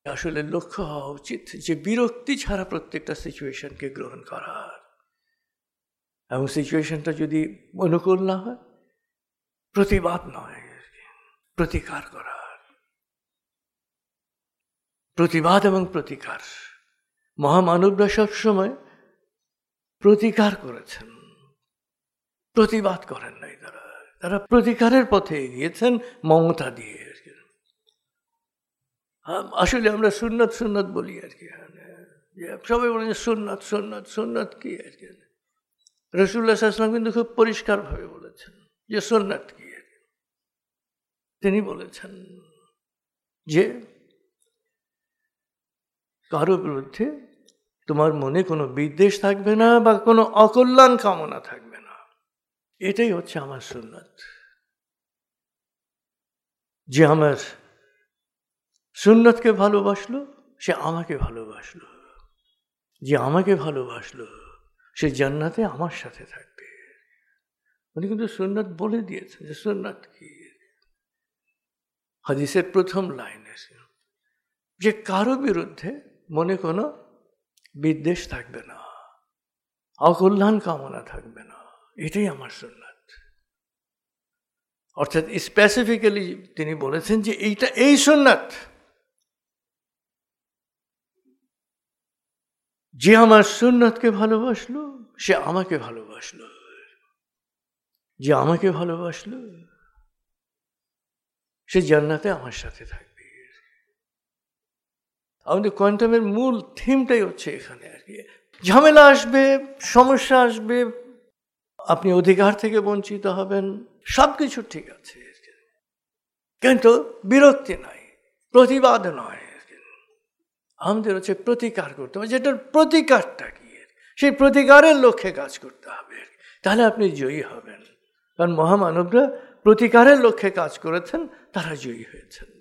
আসলে লক্ষ্য হওয়া উচিত যে বিরক্তি ছাড়া প্রত্যেকটা সিচুয়েশনকে গ্রহণ করার, এবং সিচুয়েশনটা যদি অনুকূল না হয় প্রতিবাদ নয়, প্রতিকার করার। প্রতিবাদ এবং প্রতিকার, মহামানবরা সবসময় প্রতিকার করেছেন, প্রতিবাদ করেন নাই। তারা প্রতিকারের পথে এগিয়েছেন মমতা দিয়ে। আসলে আমরা সুন্নত সুন্নত বলি আর কি, সবাই বলেন সুন্নত সুন্নত সুন্নত কি আর কি। রাসূলুল্লাহ সাল্লাল্লাহু আলাইহি ওয়াসাল্লাম কিন্তু খুব পরিষ্কারভাবে বলেছেন যে সুন্নত কি। তিনি বলেছেন যে কারো বিরুদ্ধে তোমার মনে কোনো বিদ্বেষ থাকবে না বা কোনো অকল্যাণ কামনা থাকবে না, এটাই হচ্ছে আমার সুন্নত। যে আমার সুন্নতকে ভালোবাসলো সে আমাকে ভালোবাসলো, যে আমাকে ভালোবাসলো সে জান্নাতে আমার সাথে থাকবে। উনি কিন্তু সুন্নত বলে দিয়েছেন যে সুন্নত কি। হাদিসের প্রথম লাইন আছে যে কারো বিরুদ্ধে মনে কোনো বিদ্বেষ থাকবে না, অকল্যাণ কামনা থাকবে না, এটাই আমার সুন্নত। অর্থাৎ স্পেসিফিক্যালি তিনি বলেছেন যে এইটা এই সুন্নত। যে আমার সুন্নতকে ভালোবাসলো সে আমাকে ভালোবাসলো, যে আমাকে ভালোবাসলো সে জান্নাতে আমার সাথে থাকবে। আমাদের কোয়ান্টামের মূল থিমটাই হচ্ছে এখানে আর কি। ঝামেলা আসবে, সমস্যা আসবে, আপনি অধিকার থেকে বঞ্চিত হবেন, সবকিছু ঠিক আছে, কিন্তু বিরক্তি নাই, প্রতিবাদ নয়। আমাদের হচ্ছে প্রতিকার করতে হবে, যেটার প্রতিকারটা কি সেই প্রতিকারের লক্ষ্যে কাজ করতে হবে, তাহলে আপনি জয়ী হবেন। কারণ মহামানবরা প্রতিকারের লক্ষ্যে কাজ করেছেন, তারা জয়ী হয়েছেন।